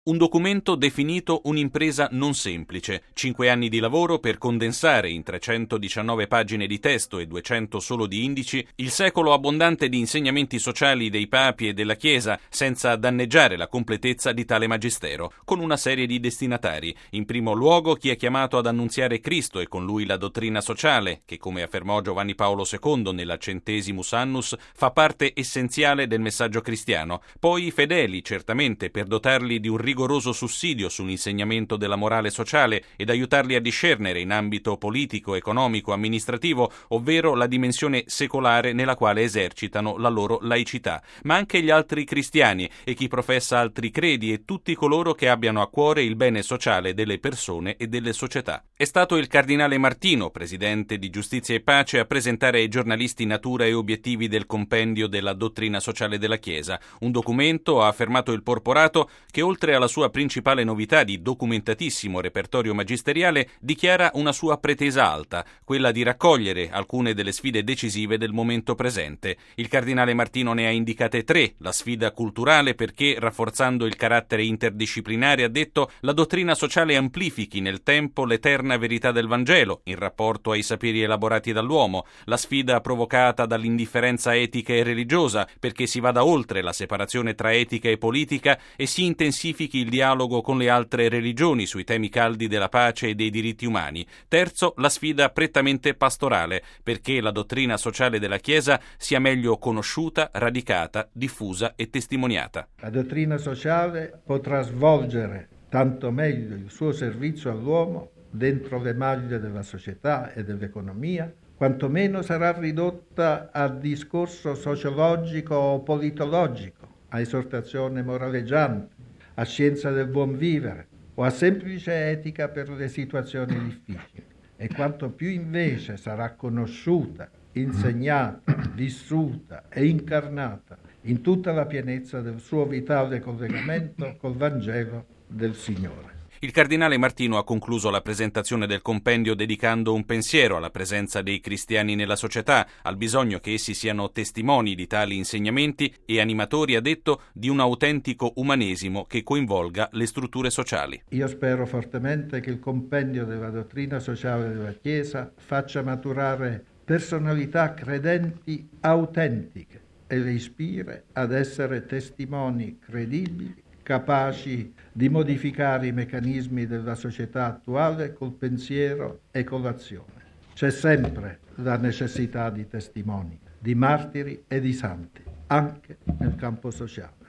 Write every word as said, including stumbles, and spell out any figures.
Un documento definito un'impresa non semplice, cinque anni di lavoro per condensare in trecentodiciannove pagine di testo e duecento solo di indici il secolo abbondante di insegnamenti sociali dei papi e della Chiesa, senza danneggiare la completezza di tale magistero, con una serie di destinatari. In primo luogo chi è chiamato ad annunziare Cristo e con lui la dottrina sociale, che come affermò Giovanni Paolo secondo nella Centesimus Annus fa parte essenziale del messaggio cristiano. Poi i fedeli, certamente, per dotarli di un rigoroso sussidio sull'insegnamento della morale sociale ed aiutarli a discernere in ambito politico, economico, amministrativo, ovvero la dimensione secolare nella quale esercitano la loro laicità, ma anche gli altri cristiani e chi professa altri credi e tutti coloro che abbiano a cuore il bene sociale delle persone e delle società. È stato il cardinale Martino, presidente di Giustizia e Pace, a presentare ai giornalisti natura e obiettivi del compendio della dottrina sociale della Chiesa, un documento, ha affermato il Porporato, che oltre alla sua principale novità di documentatissimo repertorio magisteriale, dichiara una sua pretesa alta, quella di raccogliere alcune delle sfide decisive del momento presente. Il cardinale Martino ne ha indicate tre: la sfida culturale, perché rafforzando il carattere interdisciplinare, ha detto, la dottrina sociale amplifichi nel tempo l'eterna verità del Vangelo in rapporto ai saperi elaborati dall'uomo; la sfida provocata dall'indifferenza etica e religiosa, perché si vada oltre la separazione tra etica e politica e si intensifichi il dialogo con le altre religioni sui temi caldi della pace e dei diritti umani. Terzo, la sfida prettamente pastorale, perché la dottrina sociale della Chiesa sia meglio conosciuta, radicata, diffusa e testimoniata. La dottrina sociale potrà svolgere tanto meglio il suo servizio all'uomo dentro le maglie della società e dell'economia, quanto meno sarà ridotta a discorso sociologico o politologico, a esortazione moraleggiante, a scienza del buon vivere o a semplice etica per le situazioni difficili. E quanto più invece sarà conosciuta, insegnata, vissuta e incarnata in tutta la pienezza del suo vitale collegamento col Vangelo del Signore. Il cardinale Martino ha concluso la presentazione del compendio dedicando un pensiero alla presenza dei cristiani nella società, al bisogno che essi siano testimoni di tali insegnamenti e animatori, ha detto, di un autentico umanesimo che coinvolga le strutture sociali. Io spero fortemente che il compendio della dottrina sociale della Chiesa faccia maturare personalità credenti autentiche e le ispiri ad essere testimoni credibili, capaci di modificare i meccanismi della società attuale col pensiero e con l'azione. C'è sempre la necessità di testimoni, di martiri e di santi, anche nel campo sociale.